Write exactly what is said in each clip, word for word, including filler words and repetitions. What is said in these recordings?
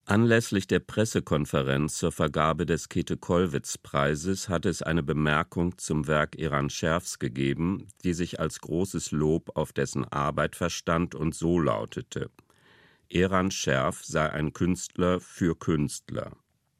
Anlässlich der Pressekonferenz zur Vergabe des Käthe-Kollwitz-Preises hat es eine Bemerkung zum Werk Eran Scherfs gegeben, die sich als großes Lob auf dessen Arbeit verstand und so lautete: Eran Scherf sei ein Künstler für Künstler.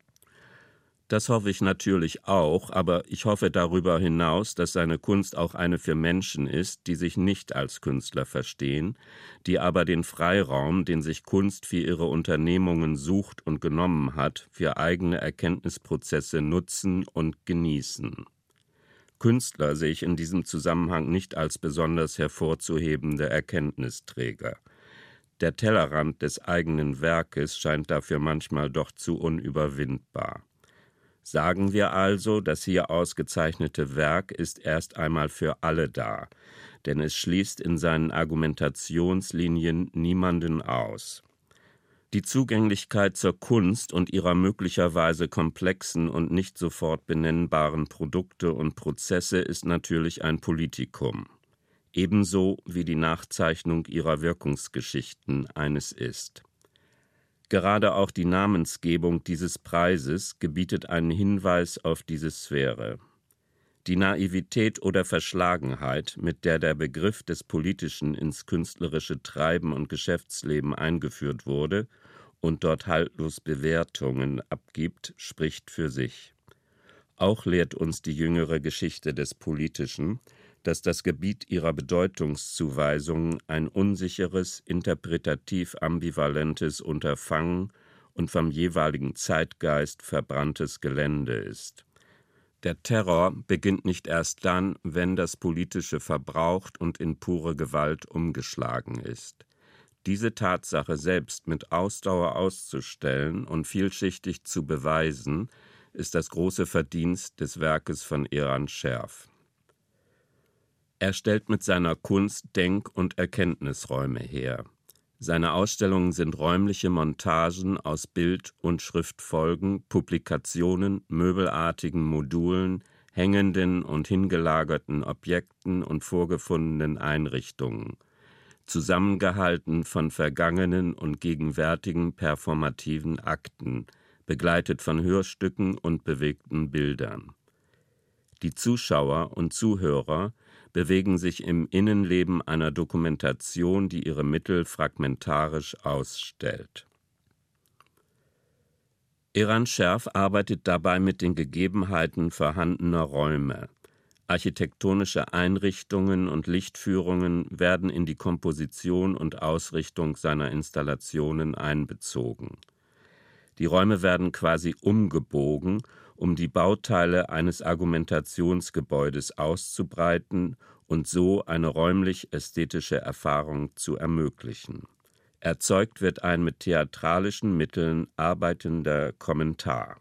Das hoffe ich natürlich auch, aber ich hoffe darüber hinaus, dass seine Kunst auch eine für Menschen ist, die sich nicht als Künstler verstehen, die aber den Freiraum, den sich Kunst für ihre Unternehmungen sucht und genommen hat, für eigene Erkenntnisprozesse nutzen und genießen. Künstler sehe ich in diesem Zusammenhang nicht als besonders hervorzuhebende Erkenntnisträger. Der Tellerrand des eigenen Werkes scheint dafür manchmal doch zu unüberwindbar. Sagen wir also, das hier ausgezeichnete Werk ist erst einmal für alle da, denn es schließt in seinen Argumentationslinien niemanden aus. Die Zugänglichkeit zur Kunst und ihrer möglicherweise komplexen und nicht sofort benennbaren Produkte und Prozesse ist natürlich ein Politikum, ebenso wie die Nachzeichnung ihrer Wirkungsgeschichten eines ist. Gerade auch die Namensgebung dieses Preises gebietet einen Hinweis auf diese Sphäre. Die Naivität oder Verschlagenheit, mit der der Begriff des Politischen ins künstlerische Treiben und Geschäftsleben eingeführt wurde und dort haltlos Bewertungen abgibt, spricht für sich. Auch lehrt uns die jüngere Geschichte des Politischen, dass das Gebiet ihrer Bedeutungszuweisung ein unsicheres, interpretativ ambivalentes Unterfangen und vom jeweiligen Zeitgeist verbranntes Gelände ist. Der Terror beginnt nicht erst dann, wenn das Politische verbraucht und in pure Gewalt umgeschlagen ist. Diese Tatsache selbst mit Ausdauer auszustellen und vielschichtig zu beweisen, ist das große Verdienst des Werkes von Eran Scherf. Er stellt mit seiner Kunst Denk- und Erkenntnisräume her. Seine Ausstellungen sind räumliche Montagen aus Bild- und Schriftfolgen, Publikationen, möbelartigen Modulen, hängenden und hingelagerten Objekten und vorgefundenen Einrichtungen, zusammengehalten von vergangenen und gegenwärtigen performativen Akten, begleitet von Hörstücken und bewegten Bildern. Die Zuschauer und Zuhörer bewegen sich im Innenleben einer Dokumentation, die ihre Mittel fragmentarisch ausstellt. Eran Scherf arbeitet dabei mit den Gegebenheiten vorhandener Räume. Architektonische Einrichtungen und Lichtführungen werden in die Komposition und Ausrichtung seiner Installationen einbezogen. Die Räume werden quasi umgebogen, um die Bauteile eines Argumentationsgebäudes auszubreiten und so eine räumlich-ästhetische Erfahrung zu ermöglichen. Erzeugt wird ein mit theatralischen Mitteln arbeitender Kommentar.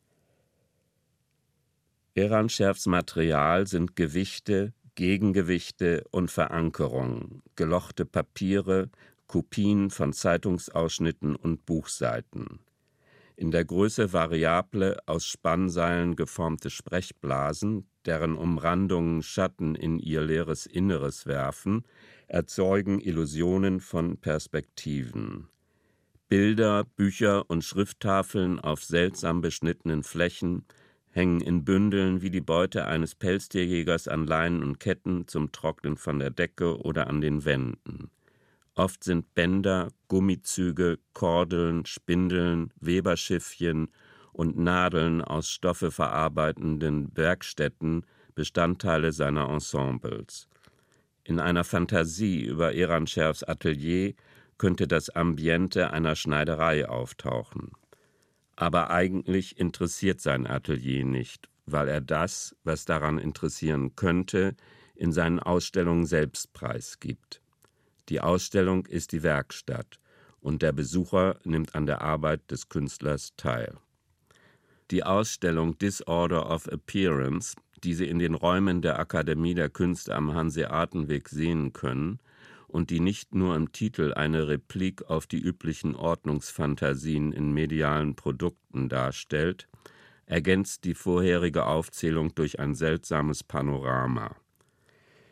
Eran Scherfs Material sind Gewichte, Gegengewichte und Verankerungen, gelochte Papiere, Kopien von Zeitungsausschnitten und Buchseiten. In der Größe variable, aus Spannseilen geformte Sprechblasen, deren Umrandungen Schatten in ihr leeres Inneres werfen, erzeugen Illusionen von Perspektiven. Bilder, Bücher und Schrifttafeln auf seltsam beschnittenen Flächen hängen in Bündeln wie die Beute eines Pelztierjägers an Leinen und Ketten zum Trocknen von der Decke oder an den Wänden. Oft sind Bänder, Gummizüge, Kordeln, Spindeln, Weberschiffchen und Nadeln aus Stoffe verarbeitenden Werkstätten Bestandteile seiner Ensembles. In einer Fantasie über Eran Scherfs Atelier könnte das Ambiente einer Schneiderei auftauchen. Aber eigentlich interessiert sein Atelier nicht, weil er das, was daran interessieren könnte, in seinen Ausstellungen selbst preisgibt. Die Ausstellung ist die Werkstatt und der Besucher nimmt an der Arbeit des Künstlers teil. Die Ausstellung Disorder of Appearance, die Sie in den Räumen der Akademie der Künste am Hanseatenweg sehen können und die nicht nur im Titel eine Replik auf die üblichen Ordnungsfantasien in medialen Produkten darstellt, ergänzt die vorherige Aufzählung durch ein seltsames Panorama.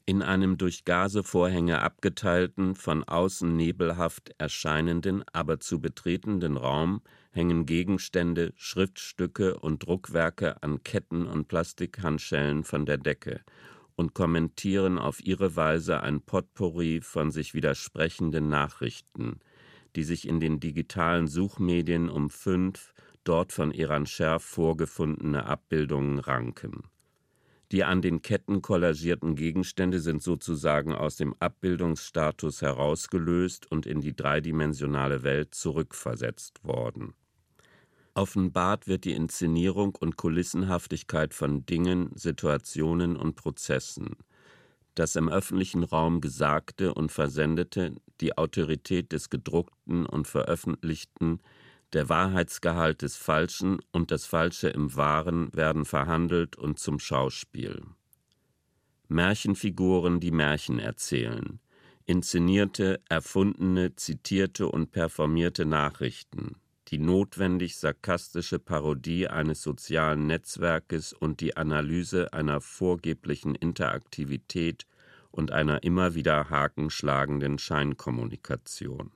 In einem durch Gasevorhänge abgeteilten, von außen nebelhaft erscheinenden, aber zu betretenden Raum hängen Gegenstände, Schriftstücke und Druckwerke an Ketten und Plastikhandschellen von der Decke und kommentieren auf ihre Weise ein Potpourri von sich widersprechenden Nachrichten, die sich in den digitalen Suchmedien um fünf dort von Eran Scherf vorgefundene Abbildungen ranken. Die an den Ketten kollagierten Gegenstände sind sozusagen aus dem Abbildungsstatus herausgelöst und in die dreidimensionale Welt zurückversetzt worden. Offenbart wird die Inszenierung und Kulissenhaftigkeit von Dingen, Situationen und Prozessen. Das im öffentlichen Raum Gesagte und Versendete, die Autorität des Gedruckten und Veröffentlichten, der Wahrheitsgehalt des Falschen und das Falsche im Wahren werden verhandelt und zum Schauspiel. Märchenfiguren, die Märchen erzählen, inszenierte, erfundene, zitierte und performierte Nachrichten, die notwendig sarkastische Parodie eines sozialen Netzwerkes und die Analyse einer vorgeblichen Interaktivität und einer immer wieder hakenschlagenden Scheinkommunikation.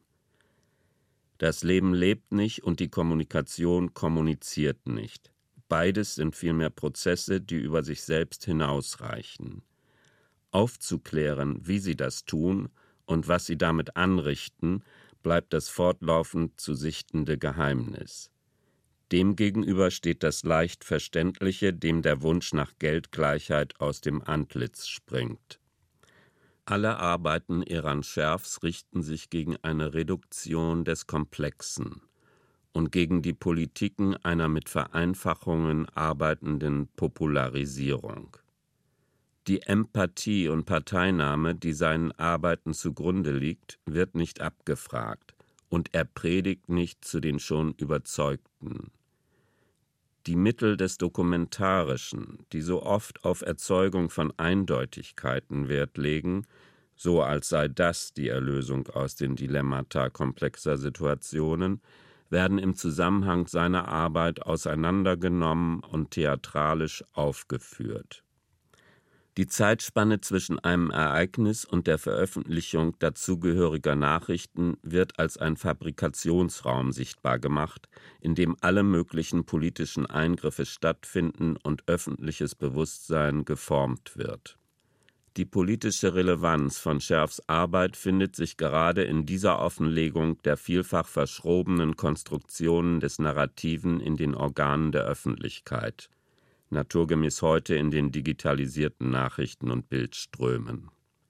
Das Leben lebt nicht und die Kommunikation kommuniziert nicht. Beides sind vielmehr Prozesse, die über sich selbst hinausreichen. Aufzuklären, wie sie das tun und was sie damit anrichten, bleibt das fortlaufend zu sichtende Geheimnis. Demgegenüber steht das leicht Verständliche, dem der Wunsch nach Geldgleichheit aus dem Antlitz springt. Alle Arbeiten Eran Scherfs richten sich gegen eine Reduktion des Komplexen und gegen die Politiken einer mit Vereinfachungen arbeitenden Popularisierung. Die Empathie und Parteinahme, die seinen Arbeiten zugrunde liegt, wird nicht abgefragt, und er predigt nicht zu den schon Überzeugten. Die Mittel des Dokumentarischen, die so oft auf Erzeugung von Eindeutigkeiten Wert legen, so als sei das die Erlösung aus den Dilemmata komplexer Situationen, werden im Zusammenhang seiner Arbeit auseinandergenommen und theatralisch aufgeführt. Die Zeitspanne zwischen einem Ereignis und der Veröffentlichung dazugehöriger Nachrichten wird als ein Fabrikationsraum sichtbar gemacht, in dem alle möglichen politischen Eingriffe stattfinden und öffentliches Bewusstsein geformt wird. Die politische Relevanz von Scherfs Arbeit findet sich gerade in dieser Offenlegung der vielfach verschrobenen Konstruktionen des Narrativen in den Organen der Öffentlichkeit, naturgemäß heute in den digitalisierten Nachrichten- und Bildströmen.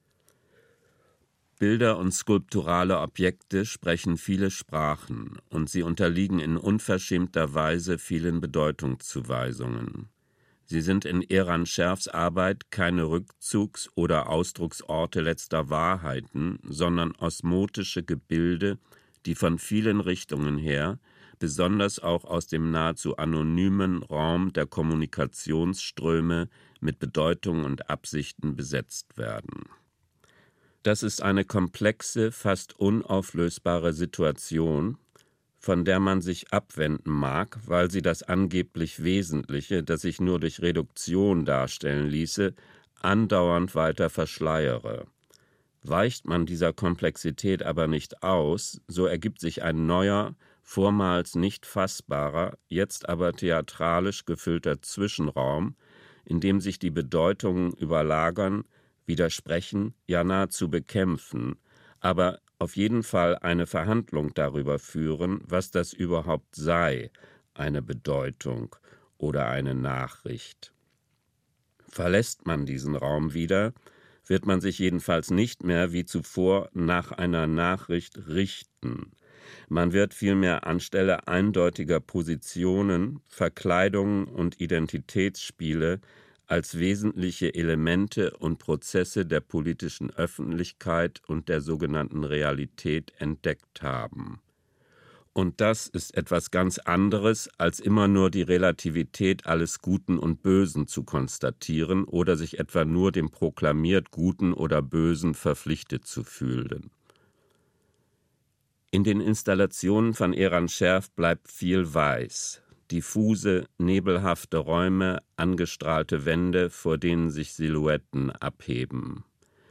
Bilder und skulpturale Objekte sprechen viele Sprachen und sie unterliegen in unverschämter Weise vielen Bedeutungszuweisungen. Sie sind in Eran Scherfs Arbeit keine Rückzugs- oder Ausdrucksorte letzter Wahrheiten, sondern osmotische Gebilde, die von vielen Richtungen her, besonders auch aus dem nahezu anonymen Raum der Kommunikationsströme mit Bedeutung und Absichten besetzt werden. Das ist eine komplexe, fast unauflösbare Situation, von der man sich abwenden mag, weil sie das angeblich Wesentliche, das sich nur durch Reduktion darstellen ließe, andauernd weiter verschleiere. Weicht man dieser Komplexität aber nicht aus, so ergibt sich ein neuer, vormals nicht fassbarer, jetzt aber theatralisch gefüllter Zwischenraum, in dem sich die Bedeutungen überlagern, widersprechen, ja nahezu bekämpfen, aber auf jeden Fall eine Verhandlung darüber führen, was das überhaupt sei, eine Bedeutung oder eine Nachricht. Verlässt man diesen Raum wieder, wird man sich jedenfalls nicht mehr wie zuvor nach einer Nachricht richten. Man wird vielmehr anstelle eindeutiger Positionen, Verkleidungen und Identitätsspiele als wesentliche Elemente und Prozesse der politischen Öffentlichkeit und der sogenannten Realität entdeckt haben. Und das ist etwas ganz anderes, als immer nur die Relativität alles Guten und Bösen zu konstatieren oder sich etwa nur dem proklamiert Guten oder Bösen verpflichtet zu fühlen. In den Installationen von Eran Scherf bleibt viel weiß. Diffuse, nebelhafte Räume, angestrahlte Wände, vor denen sich Silhouetten abheben.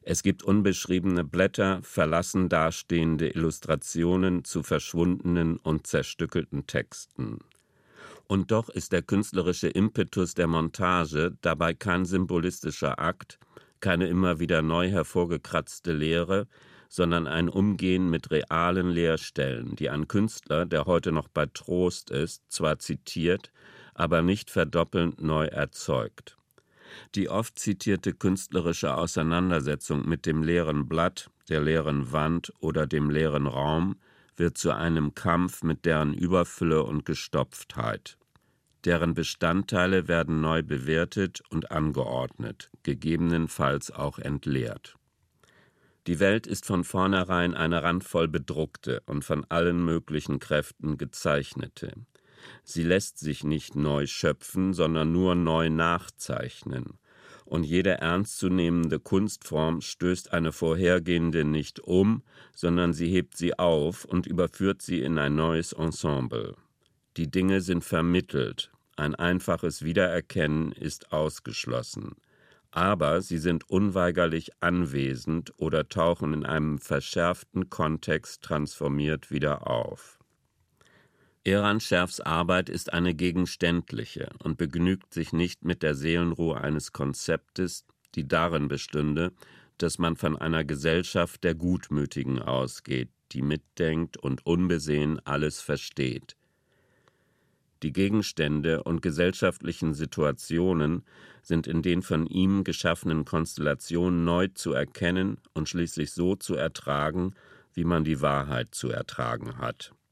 Es gibt unbeschriebene Blätter, verlassen dastehende Illustrationen zu verschwundenen und zerstückelten Texten. Und doch ist der künstlerische Impetus der Montage dabei kein symbolistischer Akt, keine immer wieder neu hervorgekratzte Lehre, sondern ein Umgehen mit realen Leerstellen, die ein Künstler, der heute noch bei Trost ist, zwar zitiert, aber nicht verdoppelnd neu erzeugt. Die oft zitierte künstlerische Auseinandersetzung mit dem leeren Blatt, der leeren Wand oder dem leeren Raum wird zu einem Kampf mit deren Überfülle und Gestopftheit. Deren Bestandteile werden neu bewertet und angeordnet, gegebenenfalls auch entleert. Die Welt ist von vornherein eine randvoll bedruckte und von allen möglichen Kräften gezeichnete. Sie lässt sich nicht neu schöpfen, sondern nur neu nachzeichnen. Und jede ernstzunehmende Kunstform stößt eine vorhergehende nicht um, sondern sie hebt sie auf und überführt sie in ein neues Ensemble. Die Dinge sind vermittelt, ein einfaches Wiedererkennen ist ausgeschlossen. Aber sie sind unweigerlich anwesend oder tauchen in einem verschärften Kontext transformiert wieder auf. Iranscherfs Arbeit ist eine gegenständliche und begnügt sich nicht mit der Seelenruhe eines Konzeptes, die darin bestünde, dass man von einer Gesellschaft der Gutmütigen ausgeht, die mitdenkt und unbesehen alles versteht. Die Gegenstände und gesellschaftlichen Situationen sind in den von ihm geschaffenen Konstellationen neu zu erkennen und schließlich so zu ertragen, wie man die Wahrheit zu ertragen hat.